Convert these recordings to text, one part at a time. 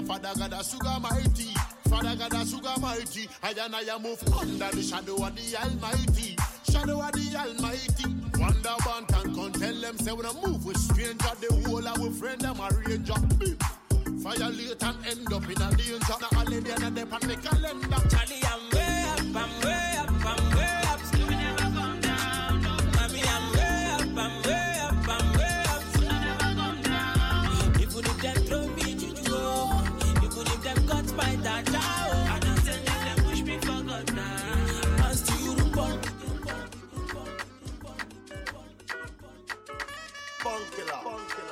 Father God a sugar mighty. Father God a sugar mighty. I move under the shadow of the Almighty. Shadow of the Almighty. Wonder one can come tell them say when I move with stranger, the whole of our friend them a ranger. Violate and end up in a danger. Now all in the end of the calendar. Charlie, I'm way up, I'm way up, I'm way up. Still never come down. Mommy, I'm way up, I'm way up, I'm way up. Still never come down. Even if them throw me juju, even if them cut my dada, I don't tell them they push me for God now. I still run. Bunkilla.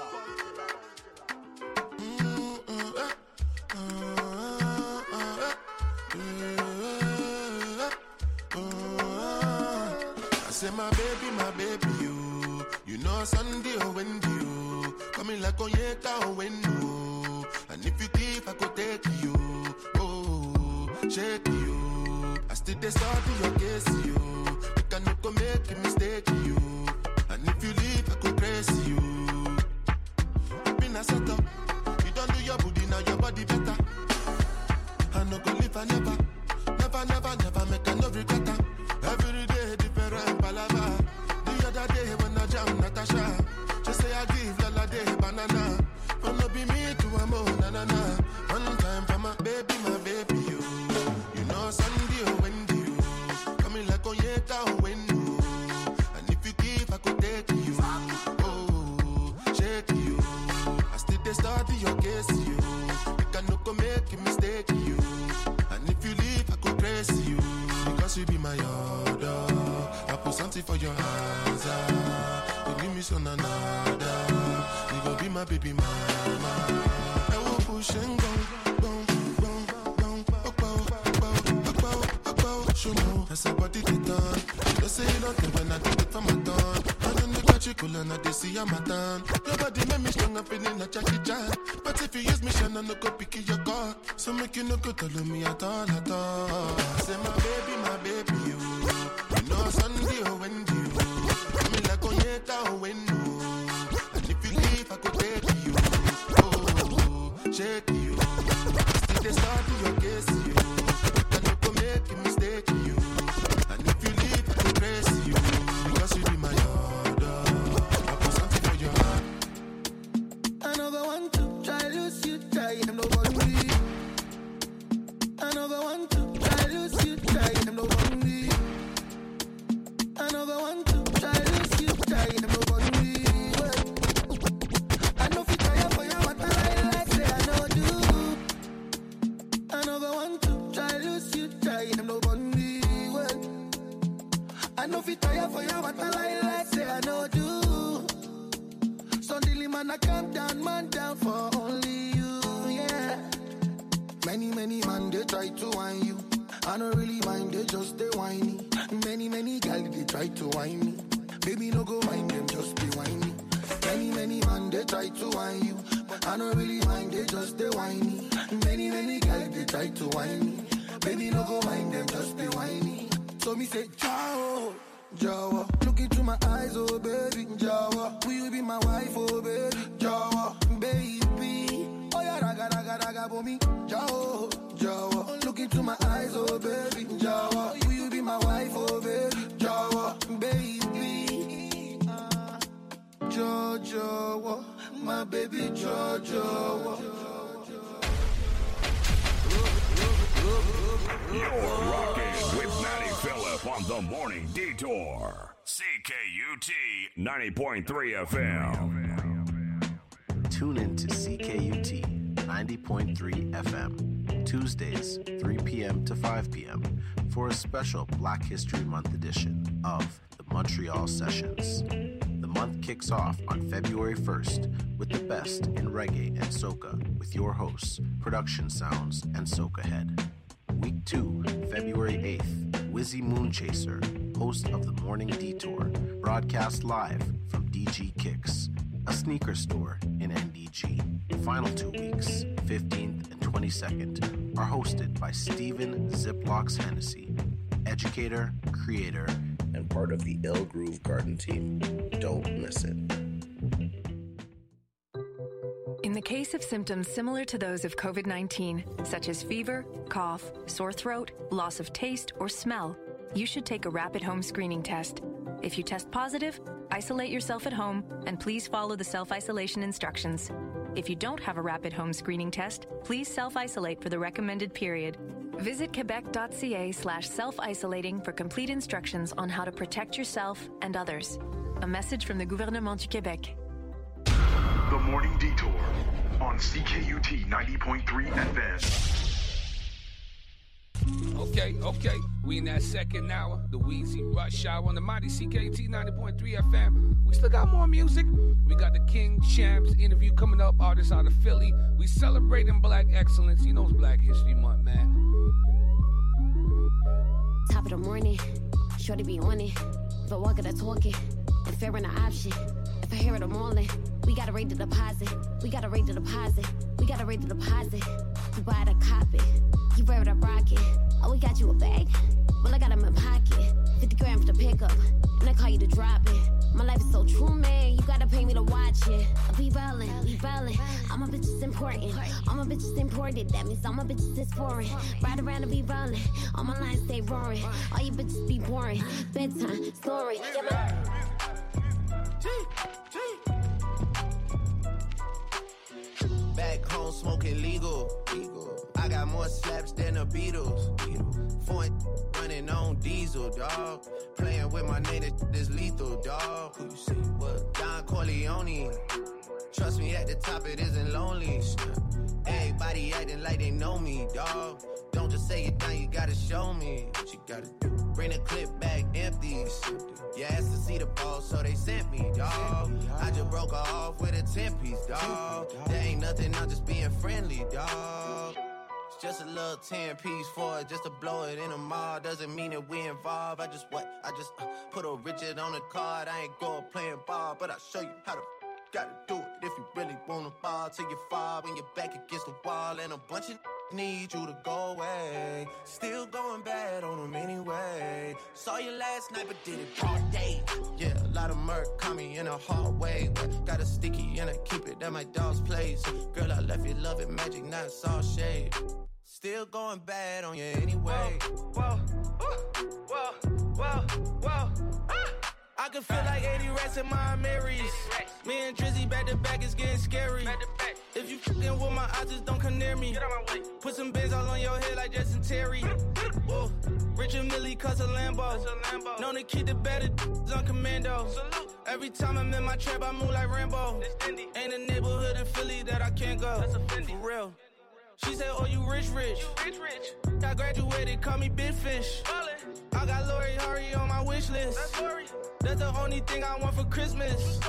I say my baby, you know Sunday or Wendy, you coming like Onyeka or Wendy, and if you give, I could take you, oh, shake you. I still they study your case, you cannot go make a mistake, you, and if you leave, I could praise you. Been a setup, you don't do your booty now, your body better. I no go live, I never make a no regret. Every day different palava. The other day when I jam Natasha, just say I give Lala day banana. Wanna be me to a mo na na na. One time for my baby, you. You know Sunday or Wendy, you coming like Onyeka or Wendy. And if you give, I could take you. Oh, shake you. I still they study your case, you. You cannot go make a mistake, you. And if you leave, I could praise you. Because you be my order. I put something for your hands. You give me some another. You go be my baby mama. I will push and go. Show me that's a body they done. You say you don't think when I do it for my tongue. I don't know what you cool and I they see I'm a done. Your body make me strong, I'm feeling like Jackie Chan. But if you use me, shine, I no go pick your car. So make you no go tell me at all. I say my baby, you know Sunday or Wendy, you coming like Onyeka or Wendy. And if you leave, I could take you. Oh, shake you. Still they start your case, you. I no go make a mistake, you. And if you leave, I could praise you. Because you be my order. I put something for your heart. Another one to try lose you, try him no one me. Another one to try lose you, try him no one me. Another one to try lose you, try him no one me. I know if you try for your what I like, say I know do. Another one to try lose you, try him no one me. I know if you try for your what I like, say I know do. Suddenly, man, I calm down, man down for only you, yeah. Many man, they try to whine you. I don't really mind, they just they whiny. Many girls, they try to whine me. Baby, no go whine them, just be whiny. Many man, they try to whine you. I don't really mind, they just they whiny. Many girls, they try to whine me. Baby, no go whine them, just be whiny. So me say, ciao. Jawa, look into my eyes, oh baby, Jawa, will you be my wife, oh baby, Jawa, baby, oh yeah, raga, for me, Jawa, look into my eyes, oh baby, Jawa, will you be my wife, oh baby, Jawa, baby, Jawa, my baby, Jawa. You're rocking with Maddie Phillip on the Morning Detour. CKUT 90.3 FM. Tune in to CKUT 90.3 FM, Tuesdays, 3 p.m. to 5 p.m. for a special Black History Month edition of the Montreal Sessions. The month kicks off on February 1st with the best in reggae and soca with your hosts, Production Sounds and Soca Head. Week 2, February 8th, Wizzy Moonchaser, host of the Morning Detour, broadcast live from DG Kicks, a sneaker store in NDG. The final 2 weeks, 15th and 22nd, are hosted by Stephen Ziplocks Hennessy, educator, creator, and part of the Ill Groove Garden team. Don't miss it. In the case of symptoms similar to those of COVID-19, such as fever, cough, sore throat, loss of taste, or smell, you should take a rapid home screening test. If you test positive, isolate yourself at home and please follow the self-isolation instructions. If you don't have a rapid home screening test, please self-isolate for the recommended period. Visit quebec.ca/self-isolating for complete instructions on how to protect yourself and others. A message from the Gouvernement du Québec. The Morning Detour on CKUT 90.3 FM. Okay. We in that second hour, the Weezy Rush Hour on the mighty CKUT 90.3 FM. We still got more music. We got the King Champs interview coming up, artists out of Philly. We celebrating Black excellence. You know it's Black History Month, man. Top of the morning, shorty be on it. If I walk it, I talk it. And fair in the option. If I hear it, I'm all in. We gotta rate the deposit. We gotta rate the deposit. We gotta rate the deposit. You buy it, I cop it. You wear it, I rock it. Oh, we got you a bag? Well, I got them in pocket. 50 grams to pick up. And I call you to drop it. My life is so true, man. You gotta pay me to watch it. We ballin'. All my bitches important. All my bitches imported. That means all my bitches is foreign. Ride around and be rollin'. All my lines stay roaring. All you bitches be boring. Bedtime, story. Back home smoking legal. I got more slaps than the Beatles. Foreign running on diesel, dog. Playing with my name, this lethal, dog. Who you see? What? Don Corleone. Trust me, at the top it isn't lonely. Everybody acting like they know me, dog. Don't just say it down, you gotta show me what you gotta do. Bring the clip back empty. You asked to see the ball, so they sent me, dog. I just broke her off with a 10-piece, dog. There ain't nothing, I'm just being friendly, dog. It's just a little 10-piece for it, just to blow it in a mall. Doesn't mean that we involved. I just put a Richard on the card. I ain't going playing ball, but I'll show you how to gotta do it. If you really wanna ball till you fall when you're back against the wall, and a bunch of need you to go away. Still going bad on them anyway. Saw you last night, but did it broad day. Yeah, a lot of murk caught me in a hard way. Got a sticky and I keep it at my dog's place. Girl, I left you loving magic, not it's all shade. Still going bad on you anyway. Whoa. I can feel like 80 rats in my Marys. Me and Drizzy back to back, it's getting scary. If you f***ing with my eyes, just don't come near me. Put some bins all on your head like Justin Terry. Whoa. Richard Millie cause a Lambo. Known to keep the better on commando. Every time I'm in my trap, I move like Rambo. Ain't a neighborhood in Philly that I can't go. For real. She said, oh, you rich. I graduated, call me Big Fish. I got Lori Harvey on my wish list. That's the only thing I want for Christmas.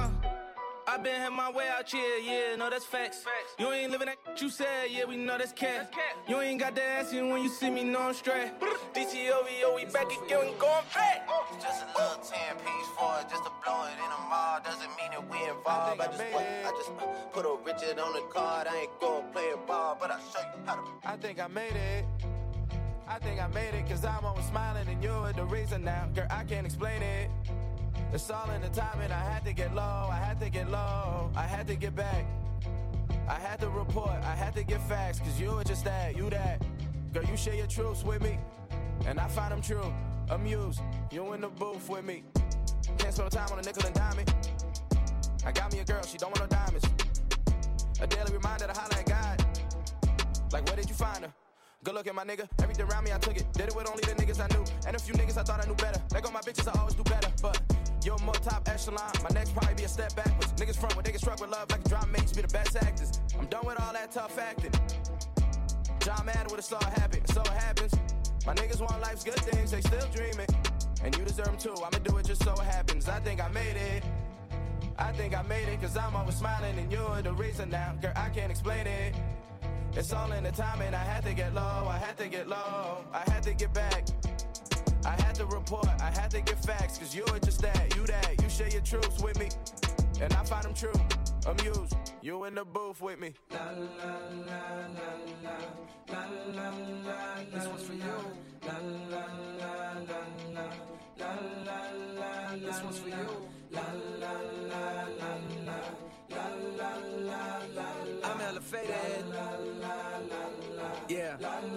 I been had my way out here, yeah, no, that's facts. You ain't living that you said, yeah, we know that's cat. You ain't got the answer when you see me, know I'm straight. DTOVO, we back again, we going back. Just a little 10-piece for it, just to blow it in a mall. Doesn't mean that we involved. I just put a Richard on the card. I ain't going playing ball, but I'll show you how to. I think I made it. Cause I'm always smiling and you're the reason now. Girl, I can't explain it. It's all in the timing. I had to get low. I had to get back. I had to report. I had to get facts. Cause you were just that. Girl, you share your truths with me. And I find them true. Amused. You in the booth with me. Can't spend time on a nickel and dime it. I got me a girl. She don't want no diamonds. A daily reminder to holler at God. Like, where did you find her? Good looking, my nigga. Everything around me, I took it. Did it with only the niggas I knew. And a few niggas I thought I knew better. Let go my bitches, I always do better. But you're more top echelon. My next probably be a step backwards. Niggas front when they get struck with love like a drama mates be the best actors. I'm done with all that tough acting. John Madden with a star habit. So it happens. My niggas want life's good things. They still dreaming. And you deserve them too. I'ma do it just so it happens. I think I made it. Cause I'm always smiling and you're the reason now. Girl, I can't explain it. It's all in the timing. I had to get low. I had to get back. I had to report. I had to get facts. Cause you're just that. You share your truths with me. And I find them true. Amused. You in the booth with me. La la la la la la la la. This one's for you. La la la la la la la la. This one's for you. La la la la la la la la la. Yeah.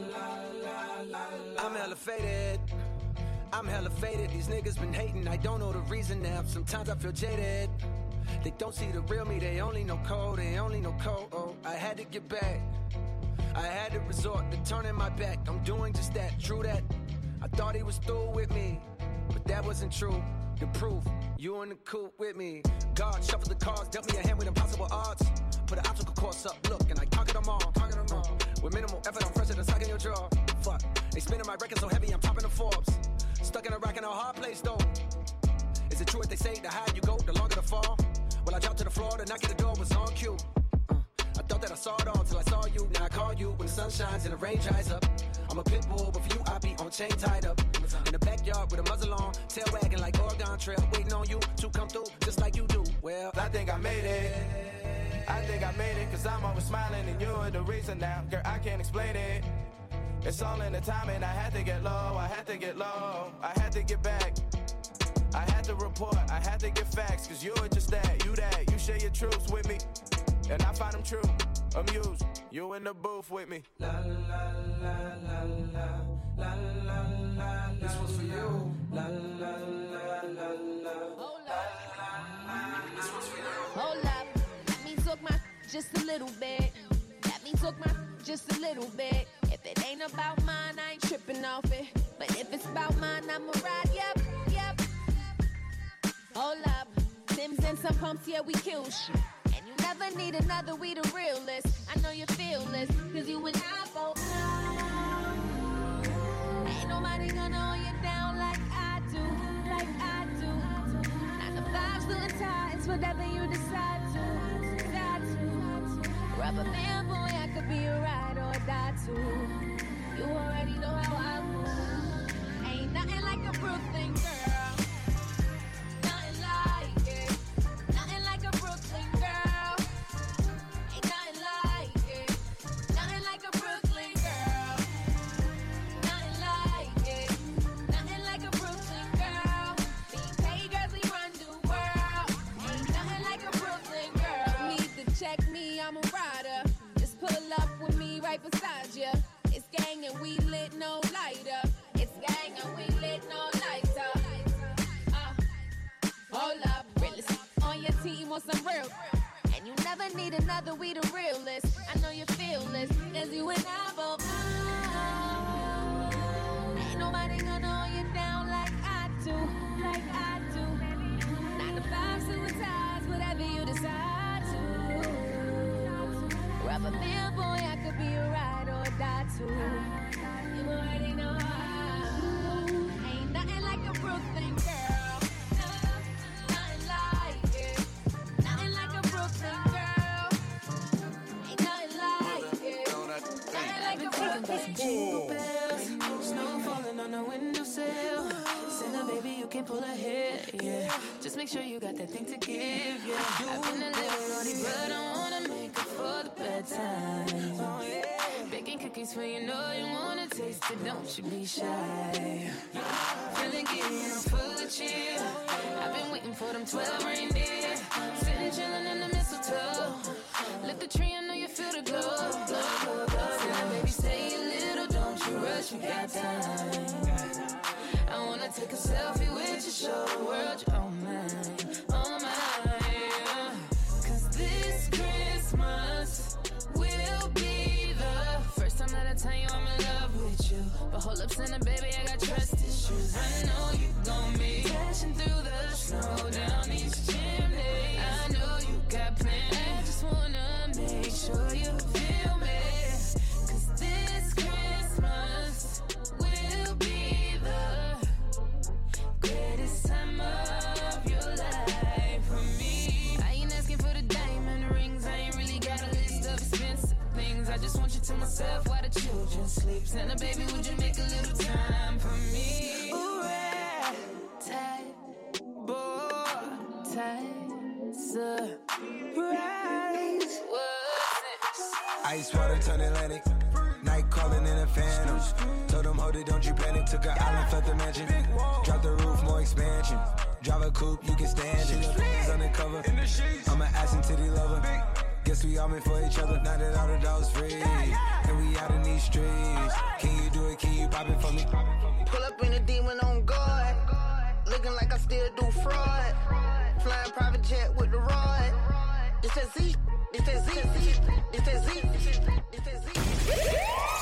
I'm hella faded. I'm hella faded. These niggas been hating. I don't know the reason now. Sometimes I feel jaded. They don't see the real me. They only know cold. They only know cold. Oh, I had to get back. I had to resort to turning my back. I'm doing just that. True that. I thought he was through with me, but that wasn't true. The proof, you in the coupe with me. God shuffled the cards, dealt me a hand with impossible odds. Put an obstacle course up, look, and I conquered them all. With minimal effort, I'm fresher than sucking your jaw. Fuck, they spinning my record so heavy, I'm topping the Forbes. Stuck in a rack in a hard place though. Is it true what they say, the higher you go, the longer the fall? Well, I dropped to the floor, the knock at the door was on cue. I thought that I saw it all till I saw you. Now I call you when the sun shines and the rain dries up. I'm a pit bull, but for you I be on chain tied up. In the backyard with a muzzle on, tail wagging like Oregon Trail, waiting on you to come through just like you do. Well, I think I made it. I think I made it, cause I'm always smiling and you're the reason now. Girl, I can't explain it. It's all in the timing. I had to get low, I had to get low, I had to get back. I had to report, I had to get facts, cause you're just that, you share your truths with me. And I find them true, amused, you in the booth with me. La la la la la la la la. This was for you. La la la la la. Hold up. This was for you. Hold up. Let me talk my just a little bit. Let me talk my just a little bit. If it ain't about mine, I ain't tripping off it. But if it's about mine, I'ma ride. Yep, yep. Hold up. Sims and some pumps, yeah, we kill shit. And you never need another, we the realest. I know you feel this, cause you and I both know. Ain't nobody gonna hold you down like I do, like I do. 9 to 5 suit ties, whatever you decide to, decide to. Rubber band boy, I could be a ride or die too. You already know how I move. Ain't nothing like a Brooklyn girl. Nothing like it. Nothing like a Brooklyn girl. Ain't nothing like it. Nothing like a Brooklyn girl. Nothing like it. Nothing like a Brooklyn girl. BK girls, we run the world. Ain't nothing like a Brooklyn girl. Don't need to check me, I'm a rider. Just pull up with me right beside ya. It's gang and we lit, no lighter. It's gang and we lit, no lighter. Hold up, realest on your team or some real. And you never need another, we the realest. I know you feel this, cause you and I both know. Ain't nobody gonna hold you down like I do, like I do. 9 to 5 suit ties, whatever you decide to. Rubber band boy, I could be a ride or die too. You already know how. Ain't nothing like a Brooklyn girl. Nothing like it. Nothing like a Brooklyn girl. Ain't nothing like it. Nothing like a Brooklyn girl. Snow falling on the windowsill. Sinner, baby, you can pull a hair, yeah. Just make sure you got that thing to give, yeah. I've been a little naughty, but I wanna make up for the bad times. Oh, yeah. Baking cookies for you, know you wanna taste it, don't you be shy. Feeling giddy and I'm full of cheer. I've been waiting for them 12 reindeer. Sitting chilling in the mistletoe. Lit the tree, I know you feel the glow. Glow, glow, glow. Now, baby, stay a little, don't you rush, we got time. I wanna take a selfie with you, show the world you're on mine, oh mine. Cause this Christmas will be the first time that I tell you I'm in love with you. But hold up, Santa, baby, I got trust issues. I know you gon' be dashing through the snow down each chimney. I know you got plans, I just wanna make sure you feel me. Cause this Christmas will be the greatest time of your life for me. I ain't asking for the diamond rings, I ain't really got a list of expensive things. I just want you to myself while the children sleep. Santa, baby, would you make a little time for me? Ooh, red, tight, bow tie, surprise. Ice water turn Atlantic. Night calling in a phantom. Told them, hold it, don't you panic. Took an island, felt the mansion. Drop the roof, more expansion. Drive a coupe, you can stand it. Undercover, I'm an ass and titty lover. Guess we all meant for each other. Now that all the dogs free, and we out in these streets. Can you do it? Can you pop it for me? Pull up in a demon on guard. Looking like I still do fraud. Flying private jet with the rod. It's that Z. It's that Z. It's that Z. It's that Z.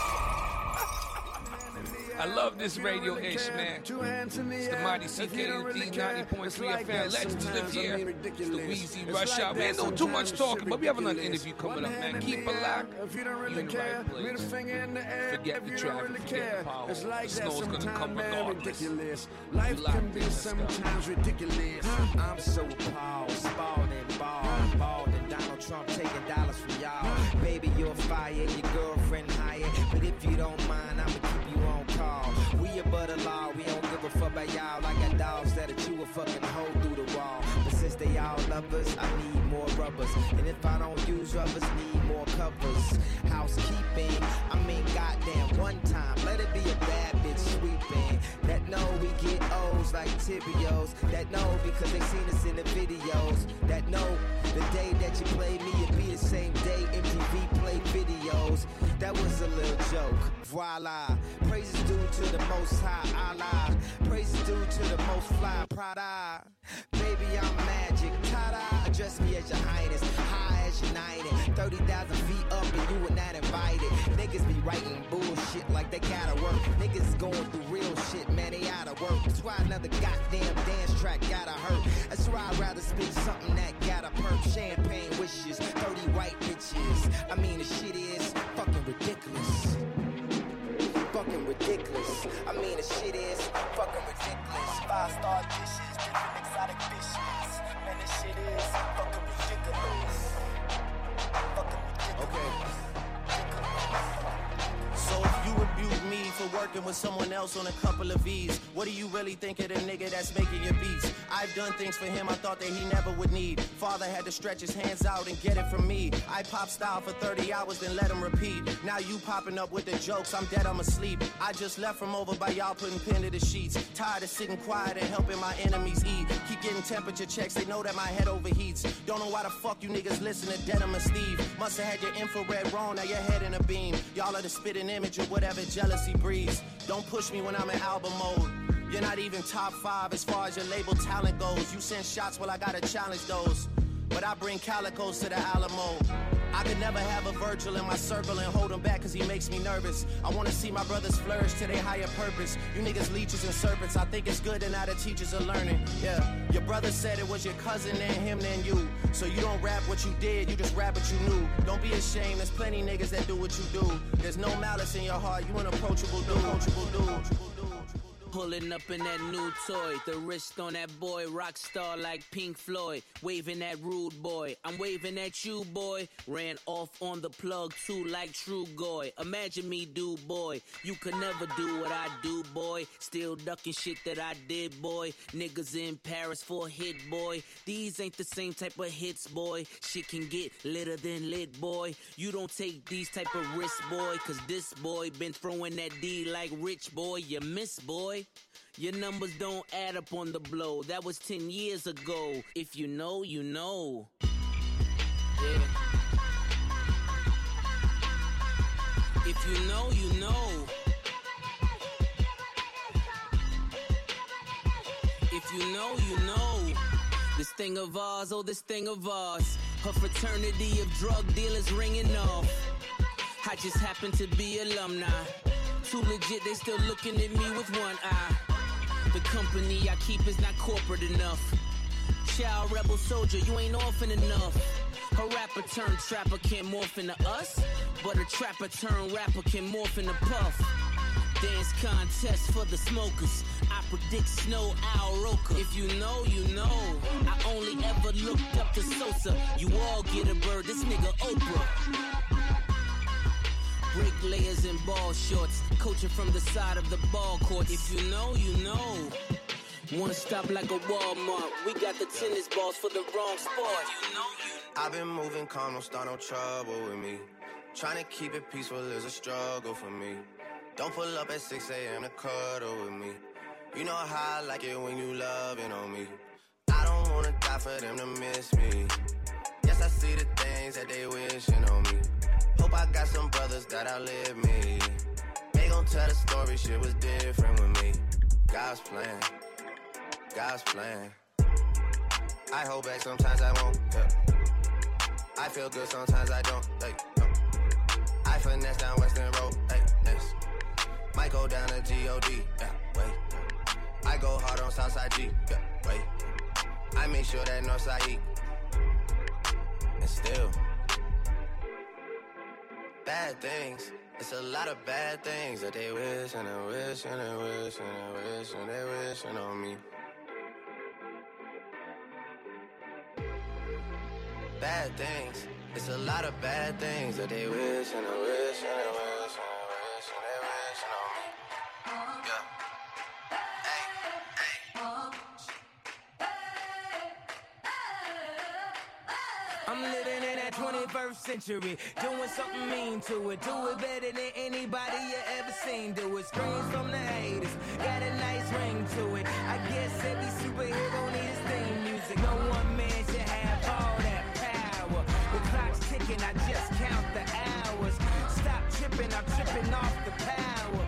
I love this radio-ish, man. It's the Mighty CKUT 90.3 FM. Legends live here. It's the Weezy Rush Hour. We ain't doing too much talking, but we have another interview coming up, man. Keep it locked. You're in the right place. Forget the traffic, forget the power. The snow's gonna come regardless. Life can be sometimes ridiculous. I'm so appalled, spalled and bald and Donald Trump taking dollars from y'all. Baby, you're fired, your girlfriend hired. But if you don't mind, I'ma keep you on call. We above the law, we don't give a fuck about y'all. I got dogs that'll chew a fucking hole through the wall. But since they all lovers, I need more rubbers. And if I don't use rubbers, need more covers. Housekeeping, I mean goddamn one time. Let it be a bad bitch sweeping. That know we get O's like Tibios. That know because they seen us in the videos. That know the day that you play me, it be the same day MTV play videos. That was a little joke. Voila. Praises due to the most high Allah. Praises due to the most fly Prada. Baby, I'm magic. Ta-da. Address me as your highness. High as United. 30,000 feet up and you were not invited. Niggas be writing bullshit like they gotta work. Niggas going through real shit, man, they outta work. That's why another goddamn dance track gotta hurt. That's why I'd rather spit something that gotta perk. Champagne wishes, 30 white bitches. I mean, the shit is fucking ridiculous. Fucking ridiculous. I mean, the shit is fucking ridiculous. 5-star dishes, different exotic fishes. Man, this shit is fucking ridiculous. Fucking ridiculous. Okay. So if you rebuke me for working with someone else on a couple of V's, what do you really think of the nigga that's making your beats? I've done things for him I thought that he never would need. Father had to stretch his hands out and get it from me. I pop style for 30 hours, then let him repeat. Now you popping up with the jokes, I'm dead, I'm asleep. I just left from over by y'all putting pen to the sheets. Tired of sitting quiet and helping my enemies eat. Keep getting temperature checks, they know that my head overheats. Don't know why the fuck you niggas listen to Denim and Steve. Must have had your infrared wrong, now your head in a beam. Y'all are the spitting image of whatever jealousy breeds. Don't push me when I'm in album mode. You're not even top 5 as far as your label talent goes. You send shots, well I gotta challenge those. But I bring calicos to the Alamo. I could never have a Virgil in my circle and hold him back cause he makes me nervous. I wanna see my brothers flourish to their higher purpose. You niggas leeches and serpents, I think it's good that now the teachers are learning. Yeah, your brother said it was your cousin and him then you. So you don't rap what you did, you just rap what you knew. Don't be ashamed, there's plenty niggas that do what you do. There's no malice in your heart, you an approachable dude. Pulling up in that new toy, the wrist on that boy, rock star like Pink Floyd, waving at rude boy, I'm waving at you boy, ran off on the plug too like True Goy, imagine me do boy, you could never do what I do boy, still ducking shit that I did boy, niggas in Paris for a hit boy, these ain't the same type of hits boy, shit can get litter than lit boy, you don't take these type of risks boy, cause this boy been throwing that D like Rich boy, you miss boy. Your numbers don't add up on the blow. That was 10 years ago. If you know, you know. Yeah. If you know, you know. If you know, you know. This thing of ours, oh, this thing of ours. A fraternity of drug dealers ringing off. I just happen to be alumni. Too legit, they still looking at me with one eye. The company I keep is not corporate enough. Child rebel soldier, you ain't orphan enough. A rapper turned trapper can't morph into us, but a trapper turned rapper can morph into Puff. Dance contest for the smokers. I predict Snow Owl Roker. If you know, you know. I only ever looked up to Sosa. You all get a bird, this nigga Oprah. Bricklayers in ball shorts, coaching from the side of the ball court. If you know, you know. Wanna stop like a Walmart? We got the tennis balls for the wrong sport. You know, I've been moving calm, don't start no trouble with me. Trying to keep it peaceful is a struggle for me. Don't pull up at 6 a.m. to cuddle with me. You know how I like it when you loving on me. I don't wanna die for them to miss me. Yes, I see the things that they wishing on me. Hope I got some brothers that outlive me. They gon' tell the story, shit was different with me. God's plan, God's plan. I hold back, sometimes I won't. Yeah. I feel good, sometimes I don't. Like, no. I finesse down Western Road. Like, yes. Might go down to G.O.D. Yeah, wait. I go hard on Southside G. Yeah, wait. I make sure that Northside eat. And still, bad things. It's a lot of bad things that they wish and they wish and they wish and they wish and they wishing on me. Bad things. It's a lot of bad things that they wish and they wish and they wish and they wish and they wishing on me. Yeah. I'm living in that 21st century, doing something mean to it. Do it better than anybody you ever seen do it. Screams from the haters, got a nice ring to it. I guess every superhero needs theme music. No one man should have all that power. The clock's ticking, I just count the hours. Stop tripping, I'm tripping off the power.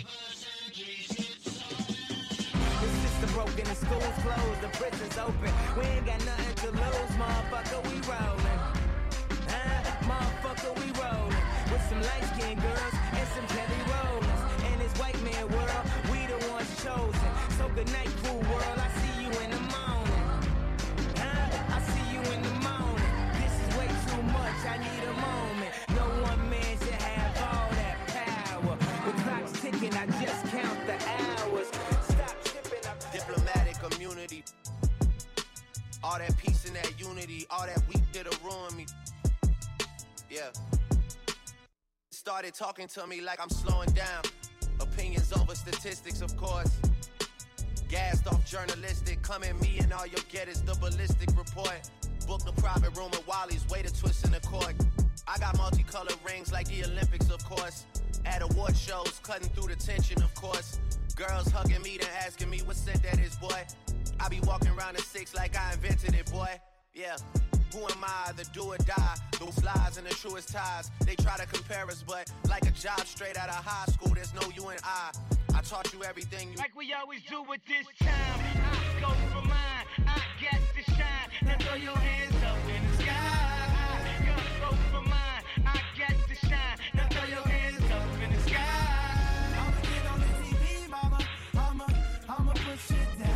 The system broken, the school's closed, the prison's open. We ain't got nothing to lose, motherfucker, we rollin'. Motherfucker, we rollin'. With some light-skinned girls and some heavy rollers. In this white man world, we the ones chosen. So good night, cool world, I see you in the morning. I see you in the morning. This is way too much, I need a moment. No one man should have all that power. The clock's ticking, I just count the hours. Stop tripping, I'm diplomatic immunity. All that peace and that unity, all that weak that'll ruin me. Yeah. Started talking to me like I'm slowing down. Opinions over statistics, of course. Gassed off journalistic. Come at me and all you'll get is the ballistic report. Booked a private room at Wally's, way to twist in the court. I got multicolored rings like the Olympics, of course. At award shows, cutting through the tension, of course. Girls hugging me, then asking me what scent that is, boy. I be walking around the 6 like I invented it, boy. Yeah. Who am I, the do or die? Those lies and the truest ties. They try to compare us, but like a job straight out of high school, there's no you and I taught you everything you... Like we always do with this time. I go for mine, I got to shine. Now throw your hands up in the sky. I go for mine, I got to shine. Now throw your hands up in the sky. I'ma get on the TV, mama. I'ma push it down.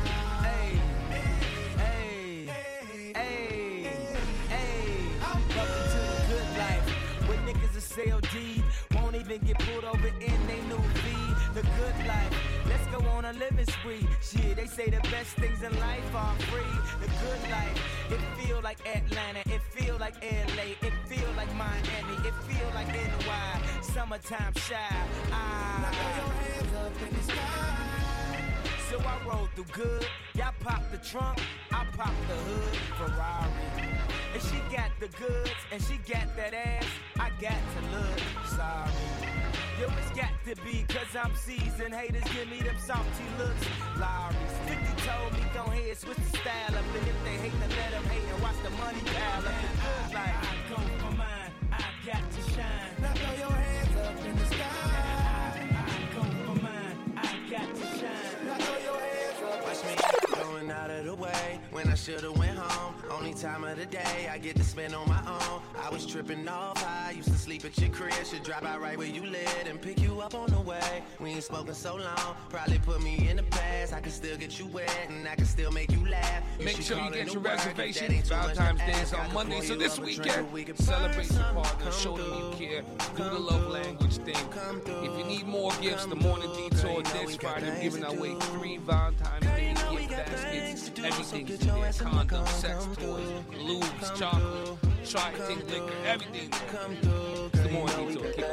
CLD won't even get pulled over in they new V. The good life, let's go on a living spree. Shit, they say the best things in life are free. The good life, it feel like Atlanta, it feel like LA, it feel like Miami, it feel like NY. Summertime shy. Now throw your hands up in the sky. So I roll through good. Y'all pop the trunk, I pop the hood. Ferrari. And she got the goods, and she got that ass. I got to look sorry. Yo, it's got to be, cause I'm seasoned. Haters give me them salty looks. Lowry's 50 told me, go ahead, switch the style up. And if they hate, then let them hate and watch the money pile up. The good life, I go for mine, I got to shine. Now throw your hands up in the sky. I go for mine, I got to shine. Now throw your hands up. Watch me going out of the way when I should've went home. Only time of the day I get to spend on my own. I was tripping off high, used to sleep at your crib. Should drop out right where you live and pick you up on the way. We ain't spoken so long, probably put me in the past. I can still get you wet and I can still make you laugh. Make sure you get your reservation. Valentine's Day is on Monday, so this weekend, celebrate your partner, show them you care, do the love language thing. If you need more gifts, the Morning Detour this Friday, I'm giving away 3 Valentine's Day gift baskets. Everything's in there, condoms, sex toys, lubes, chocolate, try-ting liquor, everything. It's the Morning Detour. Kick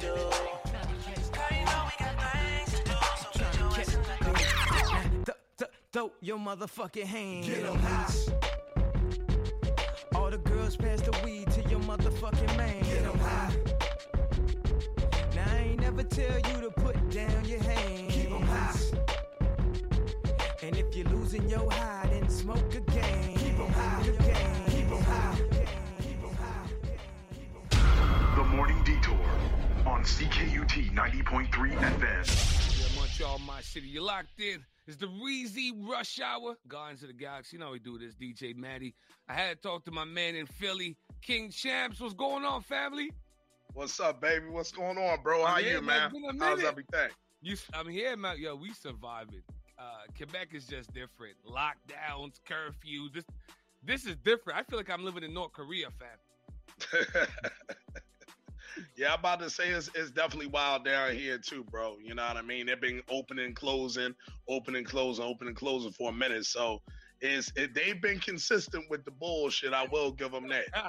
it. Throw your motherfucking hands. Get 'em high. All the girls pass the weed to your motherfucking man. Get 'em high. Now I ain't never tell you to put down your hands. Keep 'em high. And if you're losing your high, then smoke again. Keep 'em high. Keep 'em high. CKUT 90.3 FM. Yeah, Montreal, my city. You locked in. It's the Reezy Rush Hour. Guardians of the Galaxy. You know how we do this, DJ Maddie. I had to talk to my man in Philly, King Champs. What's going on, family? What's up, baby? What's going on, bro? How you, man? How's everything? I'm here, man. Yo, we surviving. Quebec is just different. Lockdowns, curfews. This is different. I feel like I'm living in North Korea, fam. Yeah, I'm about to say it's definitely wild down here too, bro. You know what I mean? They've been opening, closing for a minute. So they've been consistent with the bullshit. I will give them that.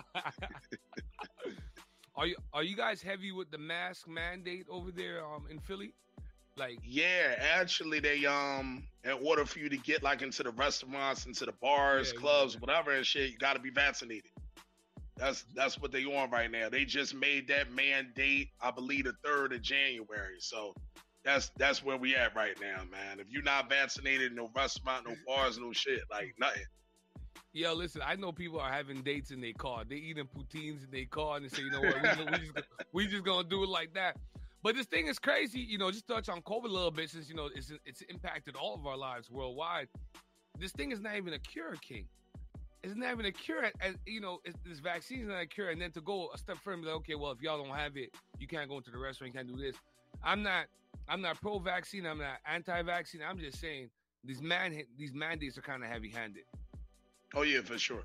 Are you guys heavy with the mask mandate over there in Philly? Like, yeah, actually they in order for you to get like into the restaurants, into the bars, clubs, whatever and shit, you got to be vaccinated. That's what they on right now. They just made that mandate, I believe, the 3rd of January. So that's where we at right now, man. If you're not vaccinated, no restaurant, no bars, no shit, like nothing. Yo, listen, I know people are having dates in their car. They eating poutines in their car, and they say, you know what, we just gonna do it like that. But this thing is crazy. You know, just touch on COVID a little bit, since you know it's impacted all of our lives worldwide. This thing is not even a cure, King. It's not even a cure. And you know, this vaccine is not a cure. And then to go a step further, and be like, okay, well, if y'all don't have it, you can't go into the restaurant, you can't do this. I'm not pro-vaccine. I'm not anti-vaccine. I'm just saying these mandates are kind of heavy-handed. Oh yeah, for sure.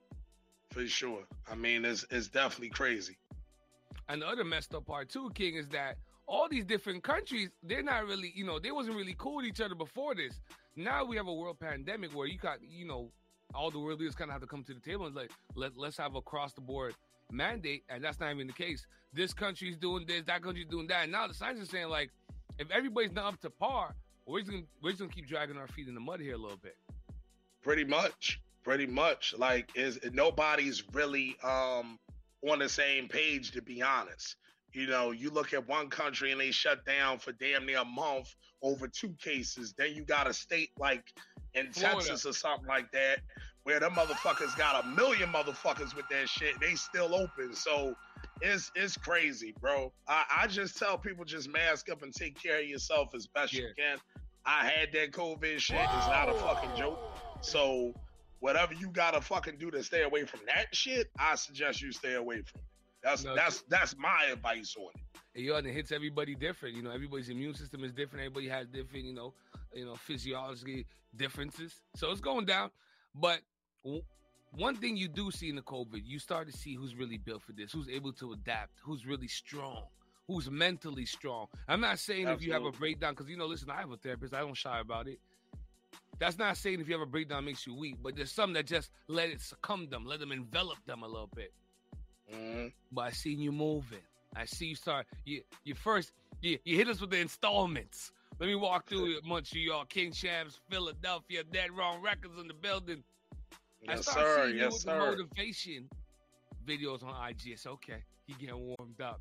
I mean, it's definitely crazy. And the other messed up part too, King, is that all these different countries, they're not really, you know, they wasn't really cool with each other before this. Now we have a world pandemic where you got, you know, all the world leaders kind of have to come to the table and like, let's have across the board mandate, and that's not even the case. This country's doing this, that country's doing that, and now the science is saying like, if everybody's not up to par, we're just gonna keep dragging our feet in the mud here a little bit. Pretty much. Like, nobody's really on the same page, to be honest. You know, you look at one country and they shut down for damn near a month over 2 cases. Then you got a state like in Florida, Texas or something like that, where them motherfuckers got 1 million motherfuckers with that shit. They still open. So it's crazy, bro. I just tell people, just mask up and take care of yourself as best you can. I had that COVID shit. It's not a fucking joke. So whatever you gotta fucking do to stay away from that shit, I suggest you stay away from it. That's my advice on it. And it hits everybody different. You know, everybody's immune system is different. Everybody has different, you know, physiology differences. So it's going down. But one thing you do see in the COVID, you start to see who's really built for this, who's able to adapt, who's really strong, who's mentally strong. I'm not saying If you have a breakdown, because, you know, listen, I have a therapist. I don't shy about it. That's not saying if you have a breakdown makes you weak, but there's some that just let it succumb them, let them envelop them a little bit. Mm-hmm. But I seen you moving. I see you start. You hit us with the installments. Let me walk through Montreal, King Champs, Philadelphia, Dead Wrong Records in the building. Yes, I started sir. seeing you Yes, with sir. the motivation videos on IG. It's okay. He getting warmed up.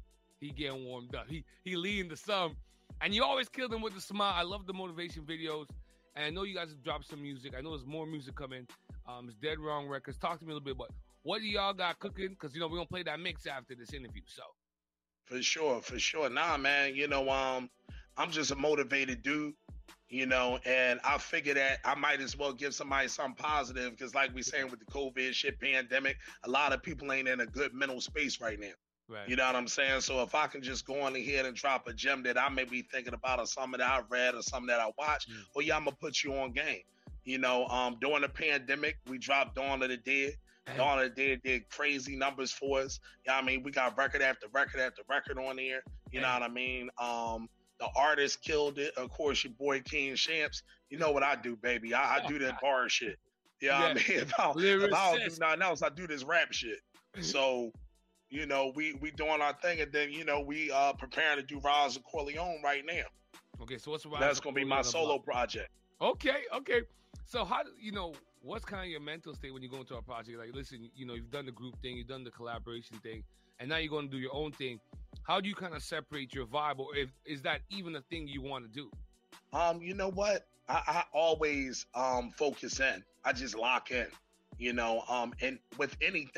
He leading the some. And you always kill them with a smile. I love the motivation videos. And I know you guys have dropped some music. I know there's more music coming. It's Dead Wrong Records. Talk to me a little bit about what do y'all got cooking? Because, you know, we're going to play that mix after this interview. So. For sure. Nah, man, you know, I'm just a motivated dude, you know, and I figure that I might as well give somebody something positive because like we saying with the COVID shit pandemic, a lot of people ain't in a good mental space right now. Right. You know what I'm saying? So if I can just go on ahead and drop a gem that I may be thinking about or something that I read or something that I watched, well, yeah, I'm going to put you on game. You know, during the pandemic, we dropped Dawn of the Dead. Dawn of the Dead did crazy numbers for us. You know what I mean? We got record after record after record on there. You know what I mean? The artist killed it. Of course, your boy King Champs. You know what I do, baby. I do that bar shit. You know what I mean? If I don't do nothing else, I do this rap shit. So, you know, we doing our thing, and then, you know, we preparing to do Rise of Corleone right now. Okay, so what's Rise That's of going to be Corleone my solo project. Okay. So how, you know, what's kind of your mental state when you go into a project? Like, listen, you know, you've done the group thing, you've done the collaboration thing, and now you're going to do your own thing. How do you kind of separate your vibe, or is that even a thing you want to do? You know what? I always focus in. I just lock in, you know, and with anything.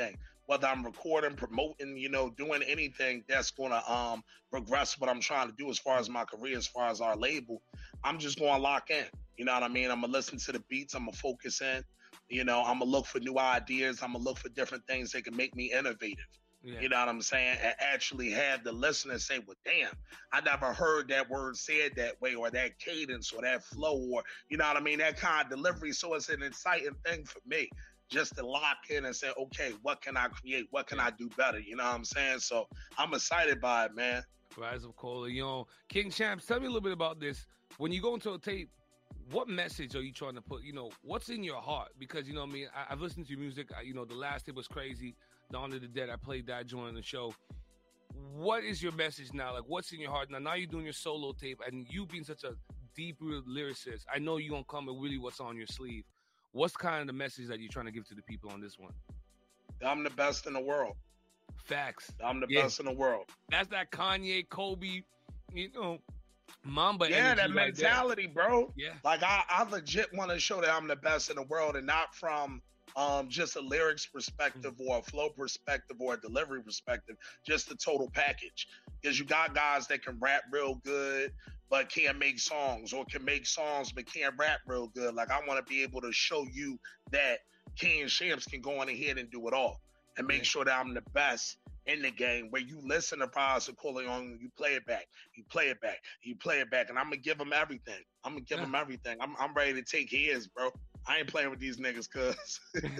whether I'm recording, promoting, you know, doing anything that's gonna progress what I'm trying to do as far as my career, as far as our label, I'm just gonna lock in. You know what I mean? I'm gonna listen to the beats, I'm gonna focus in, you know, I'm gonna look for new ideas, I'm gonna look for different things that can make me innovative. Yeah. You know what I'm saying? And actually have the listener say, well, damn, I never heard that word said that way, or that cadence, or that flow, or, you know what I mean? That kind of delivery. So it's an exciting thing for me just to lock in and say, okay, what can I create? What can I do better? You know what I'm saying? So I'm excited by it, man. Rise of Corleone. King Champs, tell me a little bit about this. When you go into a tape, what message are you trying to put? You know, what's in your heart? Because, you know what I mean, I've listened to your music. You know, the last tape was crazy. Dawn of the Dead, I played that during the show. What is your message now? Like, what's in your heart now? Now you're doing your solo tape, and you being such a deep lyricist, I know you're going to come with really what's on your sleeve. What's kind of the message that you're trying to give to the people on this one? I'm the best in the world. Facts. I'm the best in the world. That's that Kanye, Kobe, you know, Mamba. Yeah, that mentality, bro. Yeah. Like, I legit want to show that I'm the best in the world, and not from just a lyrics perspective or a flow perspective or a delivery perspective, just the total package. Because you got guys that can rap real good but can't make songs, or can make songs but can't rap real good. Like, I want to be able to show you that King Champs can go on ahead and do it all, and make sure that I'm the best in the game, where you listen to Rise of Corleone, you play it back, you play it back, you play it back, and I'm going to give them everything. I'm going to give them everything. I'm ready to take his, bro. I ain't playing with these niggas, cuz.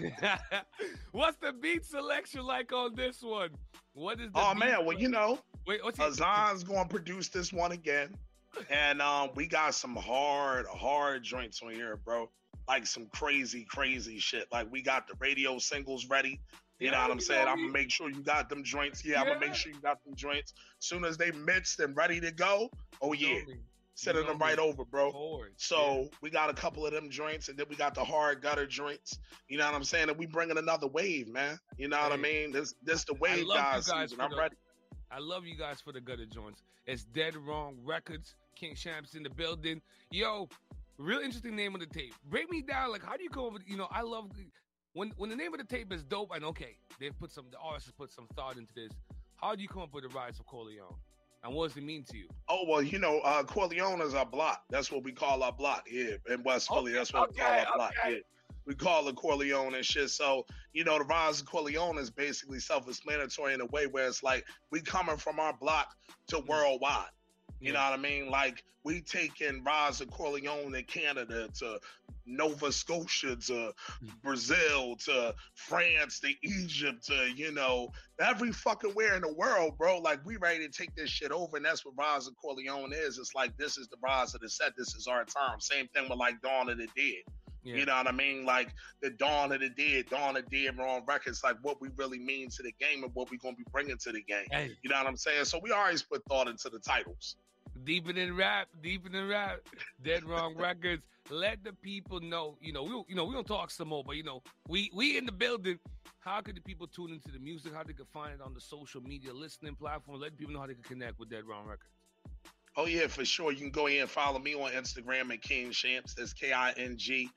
What's the beat selection like on this one? What is the Oh, man, well, you know, wait, what's Azan's going to produce this one again. And we got some hard joints on here, bro. Like some crazy shit. Like, we got the radio singles ready. You know what I'm saying? I'm going to make sure you got them joints. Yeah, I'm going to make sure you got them joints. Soon as they mixed and ready to go, oh, yeah. Sending them right over, bro. So we got a couple of them joints, and then we got the hard gutter joints. You know what I'm saying? And we bringing another wave, man. You know what I mean? This the wave, guys. I'm ready. I love you guys for the gutter joints. It's Dead Wrong Records. King Champs in the building. Yo, real interesting name of the tape. Break me down. Like, how do you come up with, you know, I love when the name of the tape is dope, and okay, the artists put some thought into this. How do you come up with the Rise of Corleone? And what does it mean to you? Oh, well, you know, Corleone is our block. That's what we call our block here in West Philly. That's what we call our block here. We call it Corleone and shit. So, you know, the Rise of Corleone is basically self-explanatory in a way where it's like we coming from our block to worldwide. You know what I mean? Like, we taking Rise of Corleone to Canada, to Nova Scotia, to Brazil, to France, to Egypt, to, you know, every fucking where in the world, bro. Like, we ready to take this shit over, and that's what Rise of Corleone is. It's like, this is the rise of the set. This is our term. Same thing with, like, Dawn of the Dead. Yeah. You know what I mean? Like, the Dawn of the Dead, Dawn of the Dead Wrong Records, like what we really mean to the game and what we going to be bringing to the game. Hey. You know what I'm saying? So we always put thought into the titles. Deeper than rap. Dead Wrong Records. Let the people know. You know, we don't talk some more, but you know, we in the building. How could the people tune into the music? How they could find it on the social media listening platform? Let people know how they can connect with Dead Wrong Records. Oh yeah, for sure. You can go ahead and follow me on Instagram at King Champs. That's KINGSHAMPZ.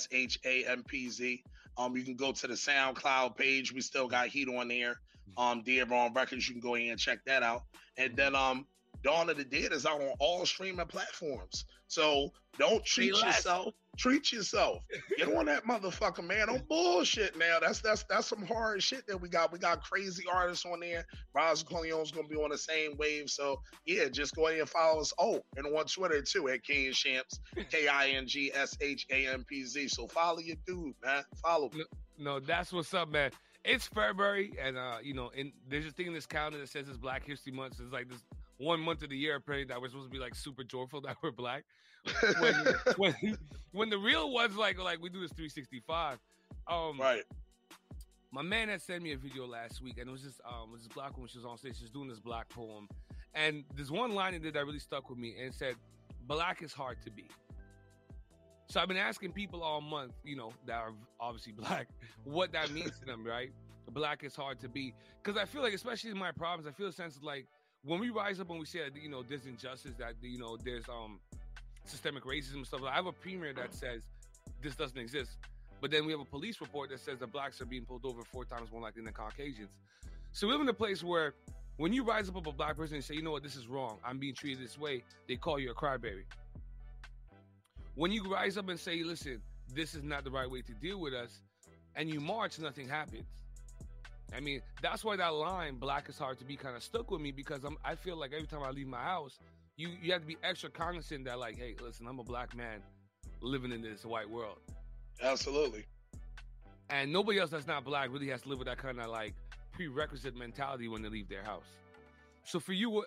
You can go to the SoundCloud page. We still got heat on there. Dead Wrong Records. You can go ahead and check that out. And then Dawn of the Dead is out on all streaming platforms. So don't treat yourself. Treat yourself. Get on that motherfucker, man. Don't bullshit now. That's some hard shit that we got. We got crazy artists on there. Rise of Corleone's gonna be on the same wave. So yeah, just go ahead and follow us. Oh, and on Twitter too at King Champs, KINGSHAMPZ. So follow your dude, man. Follow me. No, that's what's up, man. It's February, and you know, and there's a thing in this calendar that says it's Black History Month. So it's like this 1 month of the year apparently that we're supposed to be like super joyful that we're black. When the real ones like we do this 365. Right. My man had sent me a video last week, and it was this black woman. She was on stage. She was doing this black poem, and there's one line in there that really stuck with me, and it said, "Black is hard to be." So I've been asking people all month, you know, that are obviously black, what that means to them, right? Black is hard to be, because I feel like, especially in my problems, I feel a sense of like, when we rise up and we say that, you know, there's injustice, that, you know, there's systemic racism and stuff. I have a premiere that says this doesn't exist. But then we have a police report that says that blacks are being pulled over 4 times more likely than Caucasians. So we live in a place where when you rise up a black person and say, you know what, this is wrong, I'm being treated this way, they call you a crybaby. When you rise up and say, listen, this is not the right way to deal with us, and you march, nothing happens. I mean, that's why that line, black is hard to be, kind of stuck with me, because I feel like every time I leave my house, you have to be extra cognizant that, like, hey, listen, I'm a black man living in this white world. Absolutely. And nobody else that's not black really has to live with that kind of, like, prerequisite mentality when they leave their house. So for you,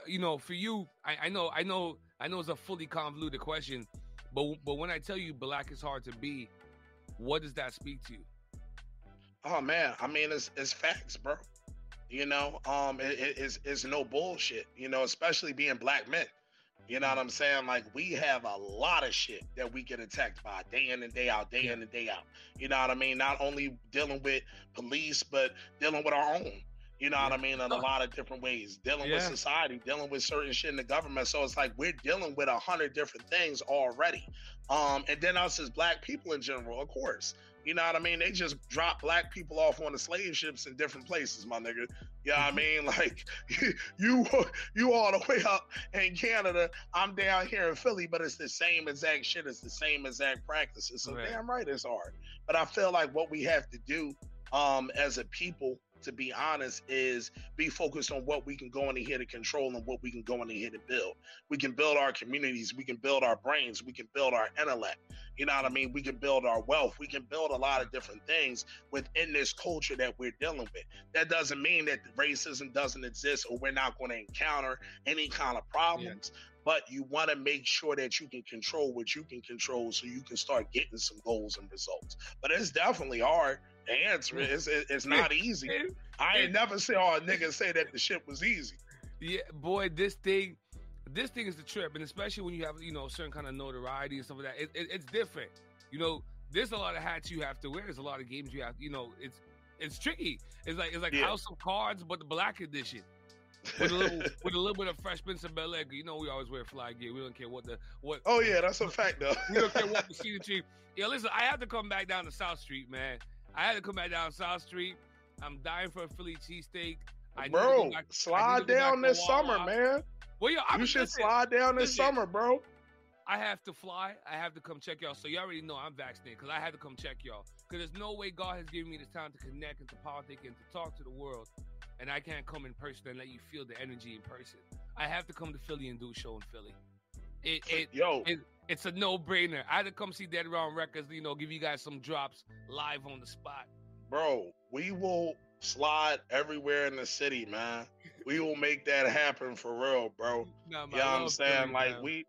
I know it's a fully convoluted question, but when I tell you black is hard to be, what does that speak to you? Oh man, I mean it's facts, bro. You know, it's no bullshit. You know, especially being black men. You know what I'm saying? Like, we have a lot of shit that we get attacked by day in and day out, day in and day out. You know what I mean? Not only dealing with police, but dealing with our own. You know what I mean? In a lot of different ways. Dealing with society, dealing with certain shit in the government. So it's like we're dealing with 100 different things already. And then us as black people in general, of course. You know what I mean? They just drop black people off on the slave ships in different places, my nigga. You know what I mean? Like, you all the way up in Canada, I'm down here in Philly, but it's the same exact shit. It's the same exact practices. So damn right it's hard. But I feel like what we have to do as a people, to be honest, is be focused on what we can go in here to control and what we can go in here to build. We can build our communities. We can build our brains. We can build our intellect. You know what I mean? We can build our wealth. We can build a lot of different things within this culture that we're dealing with. That doesn't mean that racism doesn't exist or we're not going to encounter any kind of problems. But you want to make sure that you can control what you can control so you can start getting some goals and results. But it's definitely hard. The answer is it's not easy. I ain't never saw a nigga say that the shit was easy. Yeah, boy, this thing is the trip. And especially when you have, you know, certain kind of notoriety and stuff like that, it's different. You know, there's a lot of hats you have to wear. There's a lot of games you have, you know, it's tricky. It's like House of Cards, but the black edition. With a little bit of Fresh Prince of Bel-Air. You know, we always wear fly gear. We don't care what. Oh yeah, that's a fact though. We don't care what the cedar tree. Yeah, listen, I have to come back down to South Street, man. I had to come back down South Street. I'm dying for a Philly cheesesteak. Bro, slide down this summer, man. Well, yo, you should slide down this summer, bro. I have to fly. I have to come check y'all. So you already know I'm vaccinated because I had to come check y'all. Because there's no way God has given me this time to connect and to politic and to talk to the world. And I can't come in person and let you feel the energy in person. I have to come to Philly and do a show in Philly. It's a no-brainer. I had to come see Dead Round Records, you know, give you guys some drops live on the spot. Bro, we will slide everywhere in the city, man. We will make that happen for real, bro. You know what I'm saying? Philly, like, man.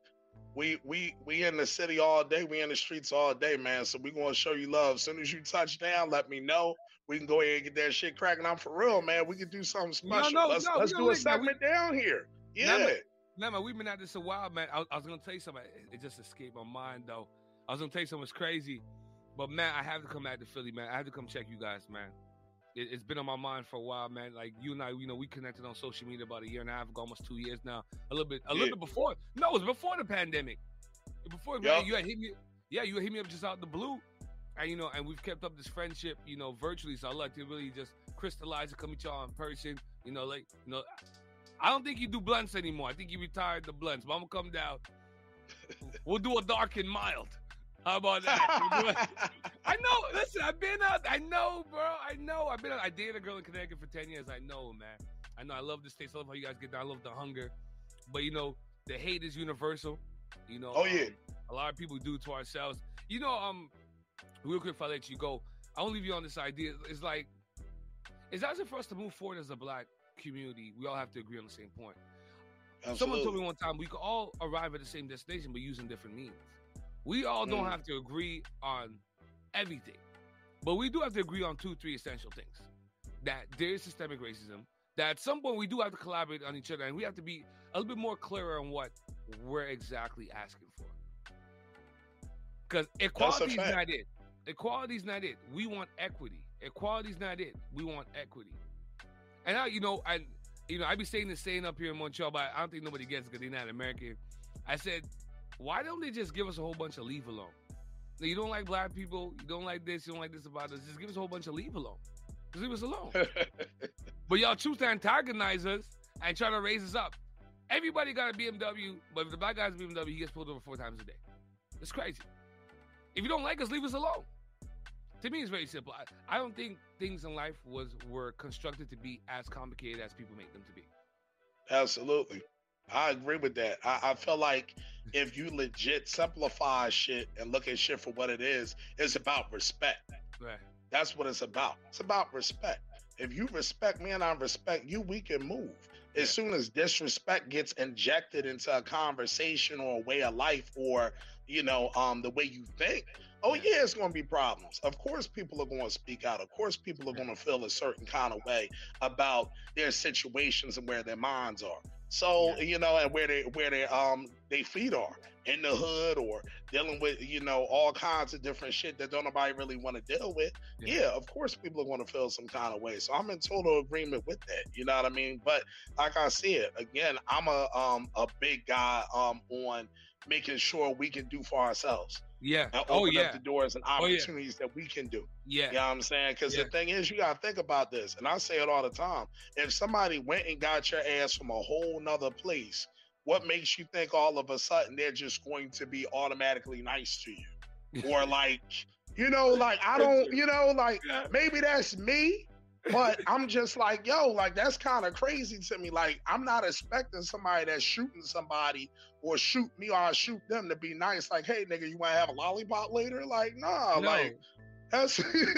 We in the city all day. We in the streets all day, man. So we gonna show you love. As soon as you touch down, let me know. We can go ahead and get that shit cracking. I'm for real, man. We can do something special. Let's do a segment down here. Yeah. No, man, we've been at this a while, man. I was gonna tell you something. It just escaped my mind, though. I was gonna tell you something crazy, but man, I have to come back to Philly, man. I have to come check you guys, man. It's been on my mind for a while, man. Like, you and I, you know, we connected on social media about 1.5 years ago, almost 2 years now. A little bit before. No, it was before the pandemic. Before, man, you had hit me. Yeah, you hit me up just out the blue. And, you know, and we've kept up this friendship, you know, virtually. So I'd like to really just crystallize it, come meet y'all in person. You know, like, you know, I don't think you do blunts anymore. I think you retired the blunts. But I'm going to come down. We'll do a dark and mild. How about that? I know. Listen, I've been out. I know, bro. I know. I've been out. I dated a girl in Connecticut for 10 years. I know, man. I know. I love the States. I love how you guys get down. I love the hunger. But, you know, the hate is universal. You know. Oh, yeah. A lot of people do it to ourselves. You know, real quick before I let you go, I want to leave you on this idea. It's like, it's actually for us to move forward as a black community. We all have to agree on the same point. Absolutely. Someone told me one time we could all arrive at the same destination, but using different means. We all don't have to agree on everything, but we do have to agree on 2-3 essential things. That there is systemic racism, that at some point we do have to collaborate on each other, and we have to be a little bit more clearer on what we're exactly asking for. Because equality is not it. Equality is not it. We want equity. Equality is not it. We want equity. And I be saying this saying up here in Montreal, but I don't think nobody gets it because they're not American. I said, why don't they just give us a whole bunch of leave alone? Now, you don't like black people, you don't like this, you don't like this about us. Just give us a whole bunch of leave alone. Just leave us alone. But y'all choose to antagonize us and try to raise us up. Everybody got a BMW, but if the black guy's a BMW, he gets pulled over 4 times a day. It's crazy. If you don't like us, leave us alone. To me, it's very simple. I don't think things in life were constructed to be as complicated as people make them to be. Absolutely. I agree with that. I feel like if you legit simplify shit and look at shit for what it is, it's about respect. Right. That's what it's about. It's about respect. If you respect me and I respect you, we can move. As soon as disrespect gets injected into a conversation or a way of life or, the way you think, it's going to be problems. Of course, people are going to speak out. Of course, people are going to feel a certain kind of way about their situations and where their minds are. So, and where they feet are in the hood or dealing with, all kinds of different shit that don't nobody really want to deal with. Yeah, of course people are going to feel some kind of way. So I'm in total agreement with that. You know what I mean? But like I said, again, I'm a big guy on making sure we can do for ourselves. Yeah. And open up the doors and opportunities that we can do. Yeah. You know what I'm saying? Because the thing is, you got to think about this. And I say it all the time. If somebody went and got your ass from a whole nother place, what makes you think all of a sudden they're just going to be automatically nice to you? Or I don't, maybe that's me. But I'm just like, that's kind of crazy to me. Like, I'm not expecting somebody that's shooting somebody or shoot me or I shoot them to be nice. Like, hey, nigga, you want to have a lollipop later? Like, nah, No. like, that's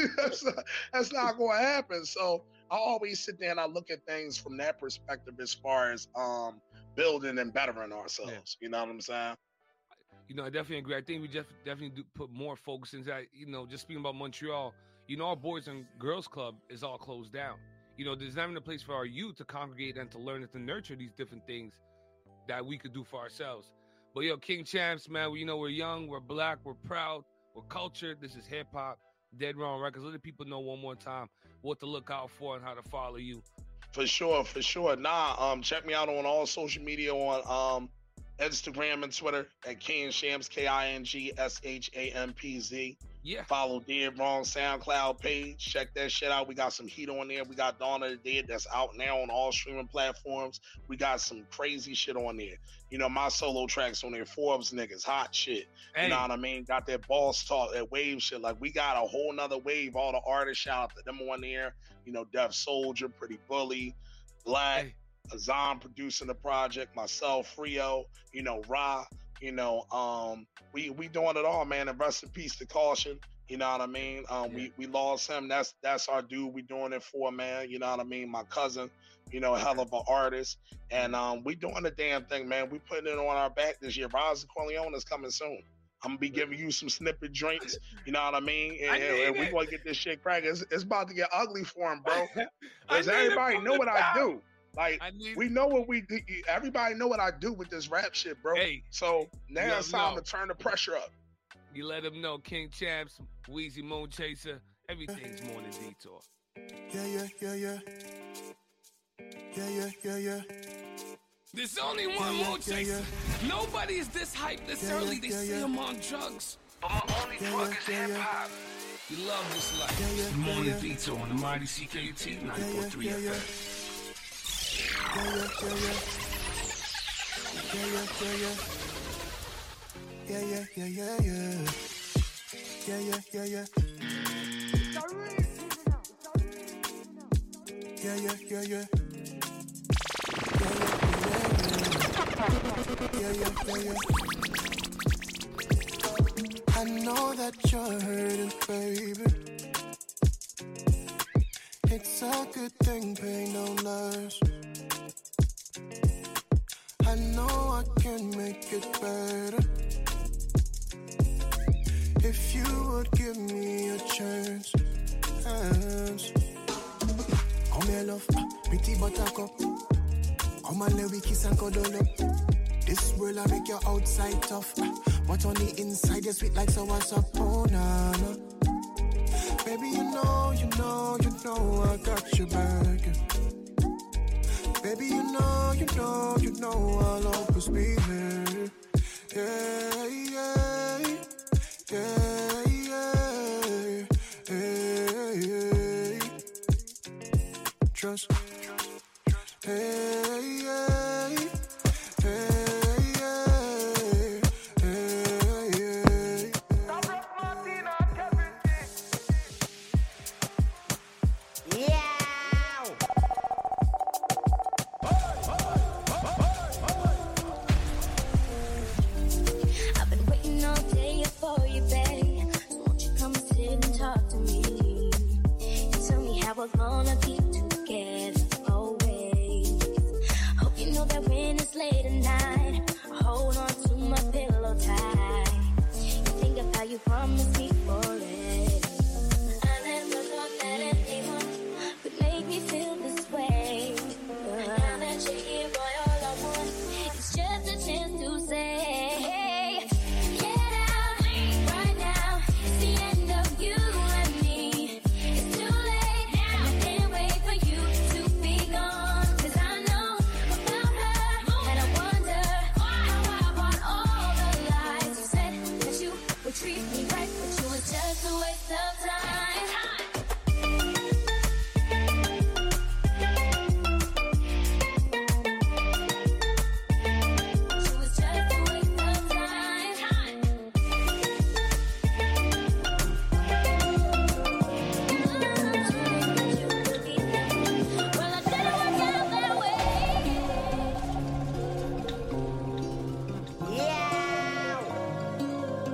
not going to happen. So I always sit there and I look at things from that perspective as far as building and bettering ourselves. You know what I'm saying? I definitely agree. I think we definitely do put more focus into that. Just speaking about Montreal, our Boys and Girls Club is all closed down. There's not even a place for our youth to congregate and to learn and to nurture these different things that we could do for ourselves. But King Champs, man, we're young, we're black, we're proud, we're cultured. This is hip hop, Dead Wrong Records. Let the people know one more time what to look out for and how to follow you. For sure. Check me out on all social media on Instagram and Twitter at King Shams, KINGSHAMPZ. Yeah. Follow Dead Wrong SoundCloud page. Check that shit out. We got some heat on there. We got Dawn of the Dead that's out now on all streaming platforms. We got some crazy shit on there. My solo tracks on there, Forbes niggas, hot shit. Hey. You know what I mean? Got that boss talk, that wave shit. Like, we got a whole nother wave. All the artists, shout out to them on there. Deaf Soldier, Pretty Bully, Black, Hey. Azam producing the project, myself, Frio, Ra. We doing it all, man. And rest in peace to Caution. You know what I mean? We lost him. That's our dude we doing it for, man. You know what I mean? My cousin, hell of an artist. And we doing the damn thing, man. We putting it on our back this year. Roz Corleone is coming soon. I'm going to be giving you some snippet drinks. You know what I mean? And we going to get this shit cracking. It's about to get ugly for him, bro. Because everybody know what I do. Like, we know what we do. Everybody know what I do with this rap shit, bro. Hey, so now it's time to turn the pressure up. You let them know, King Champs, Weezy Moon Chaser, everything's Morning Detour. Yeah. There's only one more chaser. Nobody is this hyped this early. They say I'm on drugs. But my only drug is hip-hop. You love this life. It's the Morning Detour on the mighty CKUT 9.3 FM. I know that you're hurting, baby. It's a good thing pain don't last. I know I can make it better if you would give me a chance. Come here, love, pretty buttercup. Come on, let we kiss and cuddle up. This world I make your outside tough, but on the inside you're sweet like sour soup. Oh, nah, nah. Baby, you know I got your back. Baby, you know I'll always be there. Yeah.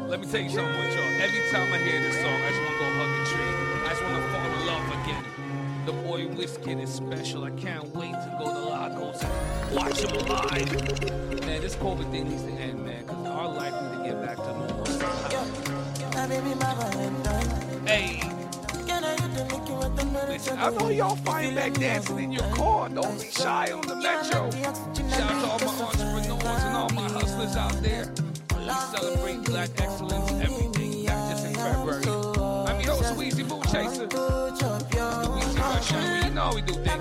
Let me tell you something with y'all. Every time I hear this song, I just want to go hug a tree. I just want to fall in love again. The boy Wizkid is special. I can't wait to go to Lagos and watch him live. Man, this COVID thing needs to end, man, because our life needs to get back to normal. Hey. Listen, I know y'all find back dancing in your car. Don't be shy on the metro. Shout out to all my entrepreneurs and all my hustlers out there. We celebrate black excellence every day, not just in February. I'm your host, Weezy Moon Chaser. Weezy Rush Hour, you know we do things.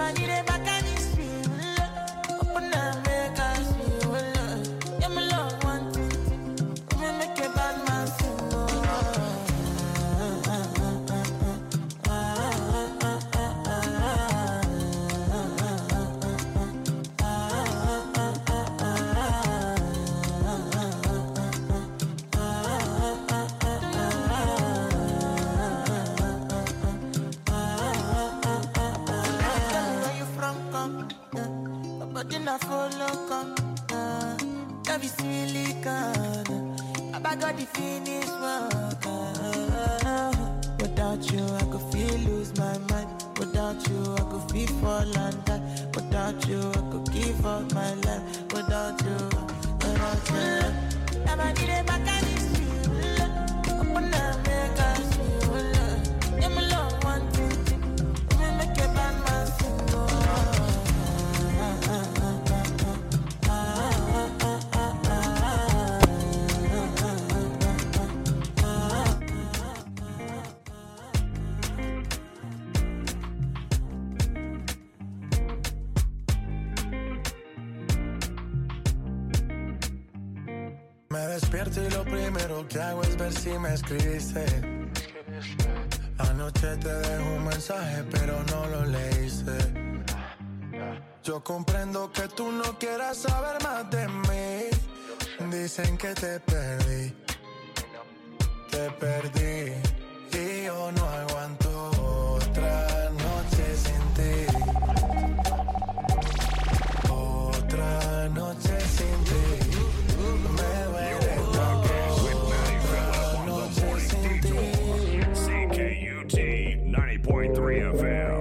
Without you, I could feel lose my mind. Without you, I could feel fall and die. Without you, I could give up my life. Without you, without you. Never need a mechanic. Open up, make us feel. Yeah, my love, one thing. Make a bad man sing. Me despierto y lo primero que hago es ver si me escribiste. Anoche te dejé un mensaje pero no lo leíste. Yo comprendo que tú no quieras saber más de mí. Dicen que te perdí. Te perdí y yo no aguanto otra noche sin ti. Otra noche sin ti. Me duele tanto. Otra noche sin ti. CKUT 90.3 FM.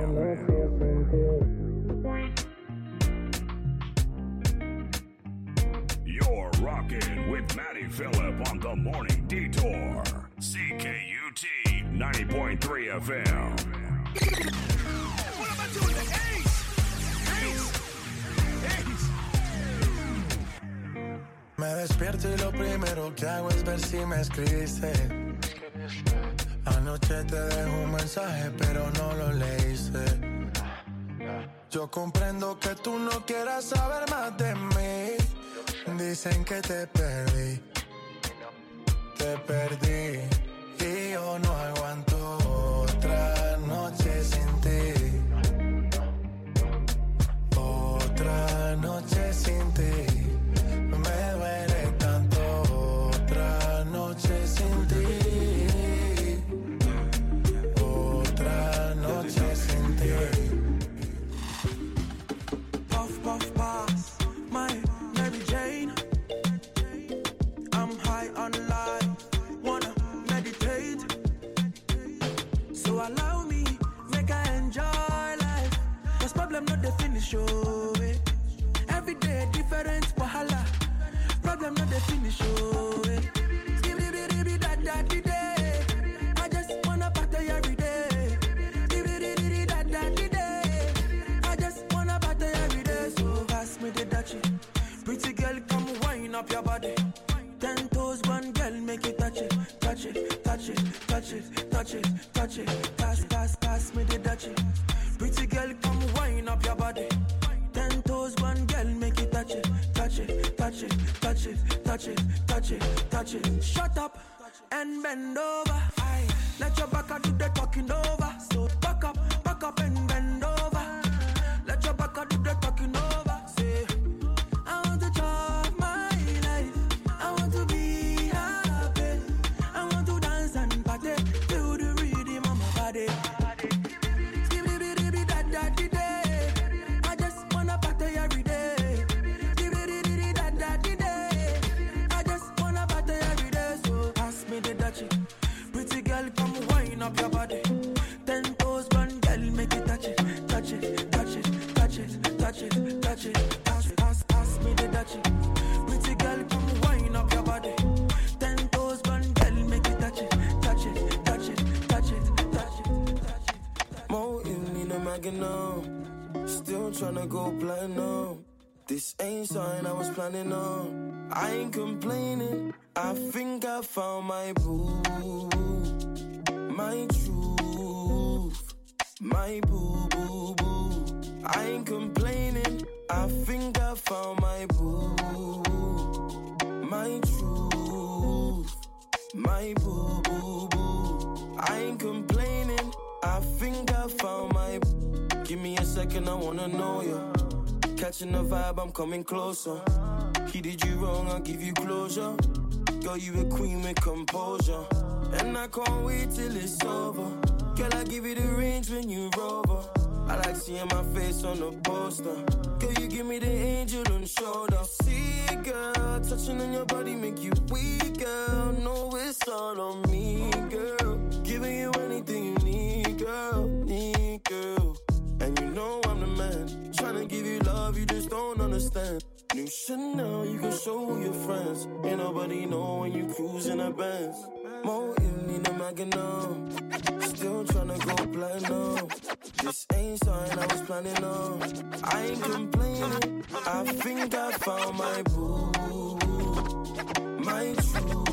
You're rocking with Maddie Phillip on the Morning Detour. CKUT 90.3 FM. What am I doing? The Ace! Me despierto y lo primero que hago es ver si me escribiste. Anoche te dejé un mensaje pero no lo leíste. Yo comprendo que tú no quieras saber más de mí. Dicen que te perdí. Te perdí y yo no aguanto otra noche sin ti. Otra noche sin ti. Me duele tanto otra noche sin ti. Otra noche sin ti. Puff, puff, pass, my Mary Jane. I'm high on life, wanna meditate. So allow me, make I enjoy life. Cause problem not the finish, oh, eh. Every day different wahala. Problem not the finish, oh, eh. I just wanna party every day. I just wanna party every day. So pass me the Dutchie. Pretty girl, come wind up your body. 10 toes, one girl, make it touch it, touch it, touch it, touch it, touch it, touch it. Pass, pass, pass me the Dutchie. Pretty girl, come wind up your body. 10 toes, one girl, make it touch it, touch it, touch it, touch it, touch it, touch it, touch it. Shut up and bend over. Aye. Let your back do the talking over. So back up and bend over. Let your back do the talking over. Say, I want to chop my life. I want to be happy. I want to dance and party to the rhythm of my body. I just wanna party every day. I just wanna party every day. So pass me on. Still tryna go platinum. This ain't something I was planning on. I ain't complaining. I think I found my boo, my truth, my boo, boo, boo. I ain't complaining. I think I found my boo, my truth, my boo, boo, boo. I ain't complaining. I think I found my boo. Give me a second, I wanna know ya. Catching the vibe, I'm coming closer. He did you wrong, I'll give you closure. Girl, you a queen with composure. And I can't wait till it's over. Girl, I give you the range when you rover. I like seeing my face on the poster. Girl, you give me the angel on the shoulder. See, girl, touching on your body make you weak, girl. No, it's all on me, girl. Giving you anything you need, girl. Need, girl. And you know I'm the man. Tryna give you love, you just don't understand. New Chanel, you can show your friends. Ain't nobody know when you cruise in a Benz. More you need a Magnum. Still tryna go platinum. This ain't something I was planning on. I ain't complaining. I think I found my boo, my truth.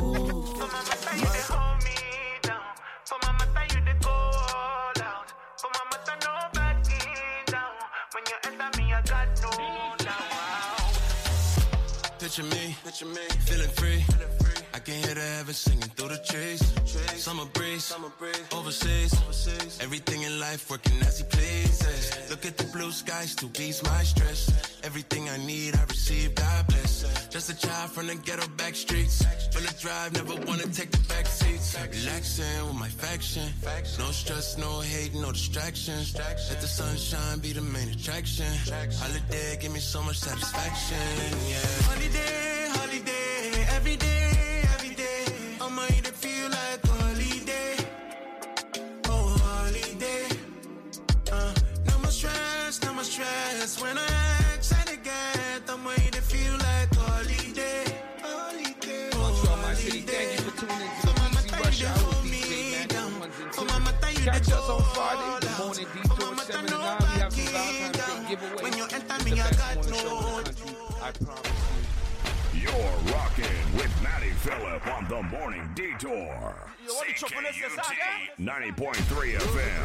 Picture me, feeling free. I can hear the heavens singing through the trees. Summer breeze, overseas. Everything in life working as he pleases. Look at the blue skies to ease my stress. Everything I need, I receive, God bless. Just a child from the ghetto back streets. Full of drive, never wanna take the back seats. Relaxing with my faction. No stress, no hate, no distractions. Let the sunshine be the main attraction. Holiday, give me so much satisfaction, yeah. Holiday, every day. I'ma eat it feel like holiday. Oh, holiday. No more stress. When I ask, I get. I'ma eat it feel like holiday. Montreal, my city, thank you for tuning in to the Weezy Rush Hour with DJ Max. Catch us on Friday, the morning detour 7 to 9. We have some Valentine's Day giveaway. It's the best morning show in the country, I promise you. You're rocking with Matty Phillip on the Morning Detour. CKUT 90.3 FM.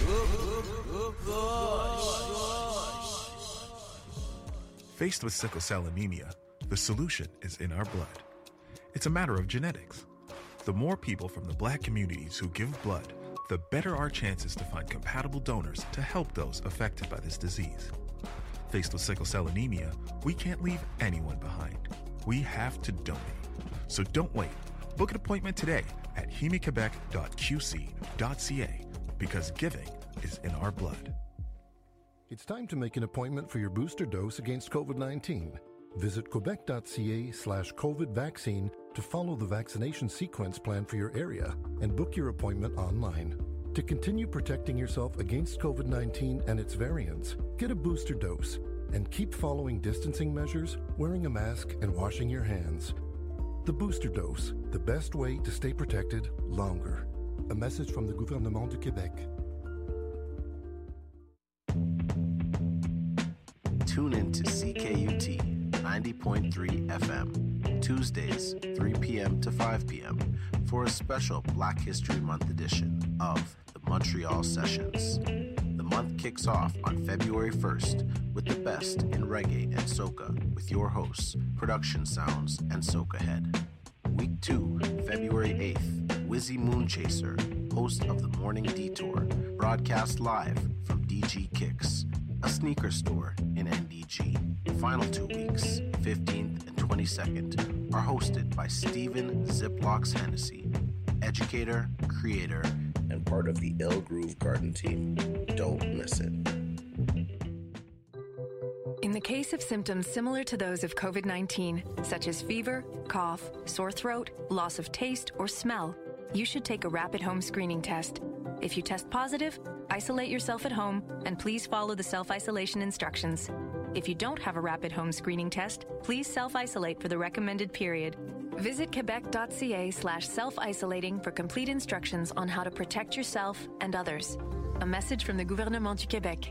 Faced with sickle cell anemia, the solution is in our blood. It's a matter of genetics. The more people from the Black communities who give blood, the better our chances to find compatible donors to help those affected by this disease. Faced with sickle cell anemia, we can't leave anyone behind. We have to donate. So don't wait. Book an appointment today at hemiquebec.qc.ca because giving is in our blood. It's time to make an appointment for your booster dose against COVID-19. Visit quebec.ca/COVID vaccine to follow the vaccination sequence plan for your area and book your appointment online. To continue protecting yourself against COVID-19 and its variants, get a booster dose and keep following distancing measures, wearing a mask, and washing your hands. The booster dose, the best way to stay protected longer. A message from the Gouvernement du Québec. Tune in to CKUT 90.3 FM, Tuesdays, 3 p.m. to 5 p.m. for a special Black History Month edition of the Montreal Sessions. The month kicks off on February 1st with the best in reggae and soca with your hosts, Production Sounds and Soca Head. Week 2, February 8th, Wizzy Moonchaser, host of The Morning Detour, broadcast live from DG Kicks, a sneaker store in NDG. Final 2 weeks, 15th and 22nd, are hosted by Stephen Ziplocks Hennessy, educator, creator, and part of the El Groove Garden team. Don't miss it. In the case of symptoms similar to those of COVID-19, such as fever, cough, sore throat, loss of taste, or smell, you should take a rapid home screening test. If you test positive, isolate yourself at home and please follow the self-isolation instructions. If you don't have a rapid home screening test, please self-isolate for the recommended period. Visit quebec.ca/self-isolating for complete instructions on how to protect yourself and others. A message from the Gouvernement du Québec.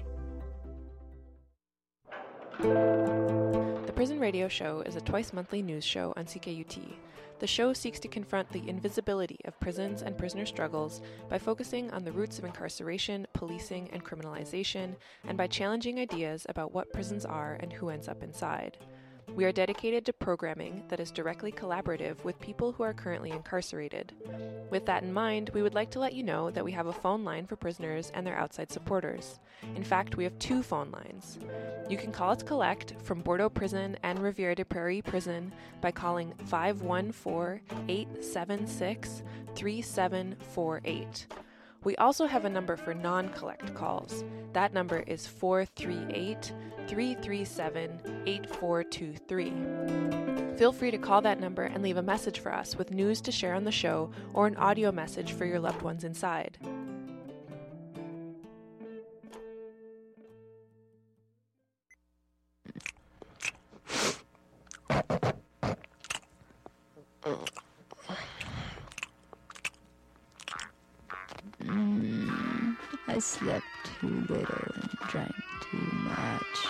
The Prison Radio Show is a twice-monthly news show on CKUT. The show seeks to confront the invisibility of prisons and prisoner struggles by focusing on the roots of incarceration, policing, and criminalization, and by challenging ideas about what prisons are and who ends up inside. We are dedicated to programming that is directly collaborative with people who are currently incarcerated. With that in mind, we would like to let you know that we have a phone line for prisoners and their outside supporters. In fact, we have 2 phone lines. You can call us collect from Bordeaux Prison and Rivière des Prairies Prison by calling 514-876-3748. We also have a number for non-collect calls. That number is 438-337-8423. Feel free to call that number and leave a message for us with news to share on the show or an audio message for your loved ones inside. I slept too little and drank too much.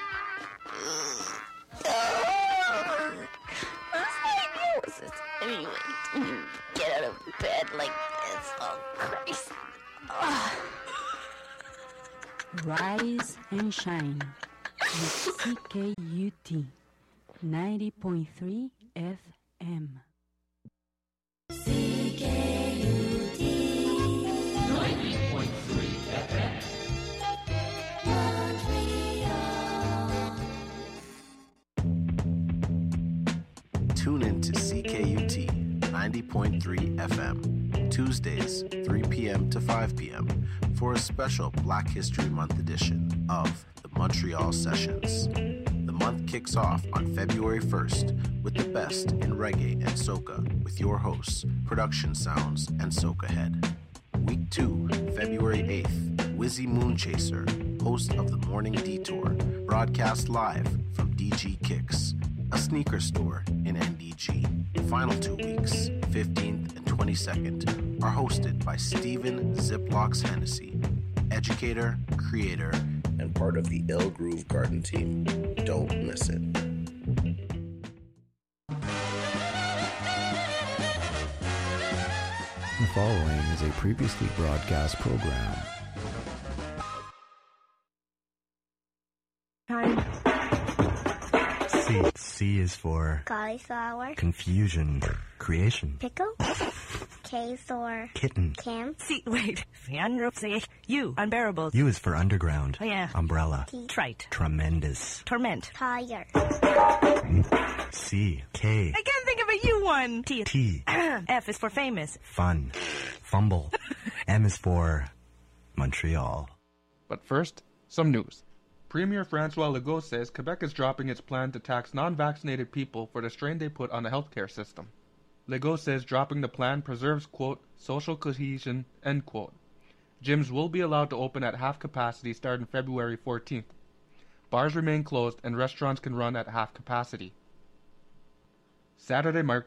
Get out of bed like this. Oh, Christ. Rise and shine with CKUT 90.3 FM. CKUT 90.3 FM. Tune in to CKUT 90.3 FM, Tuesdays, 3 p.m. to 5 p.m. for a special Black History Month edition of the Montreal Sessions. The month kicks off on February 1st with the best in reggae and soca with your hosts, Production Sounds and Soca Head. Week 2, February 8th, Wizzy Moonchaser, host of The Morning Detour, broadcast live from DG Kicks, a sneaker store in NDG. The final 2 weeks, 15th and 22nd, are hosted by Stephen Ziplocks Hennessy, educator, creator, and part of the Ill Groove Garden team. Don't miss it. The following is a previously broadcast program. C is for cauliflower, confusion, creation, pickle, K is for kitten, camp, U, unbearable. U is for underground, Oh, yeah. umbrella, Trite, tremendous, torment, tire, C, K, I can't think of a U one. T, F is for famous. fun, fumble, M is for Montreal. But first, some news. Premier François Legault says Quebec is dropping its plan to tax non-vaccinated people for the strain they put on the healthcare system. Legault says dropping the plan preserves, quote, social cohesion, end quote. Gyms will be allowed to open at half capacity starting February 14th. Bars remain closed and restaurants can run at half capacity. Saturday marked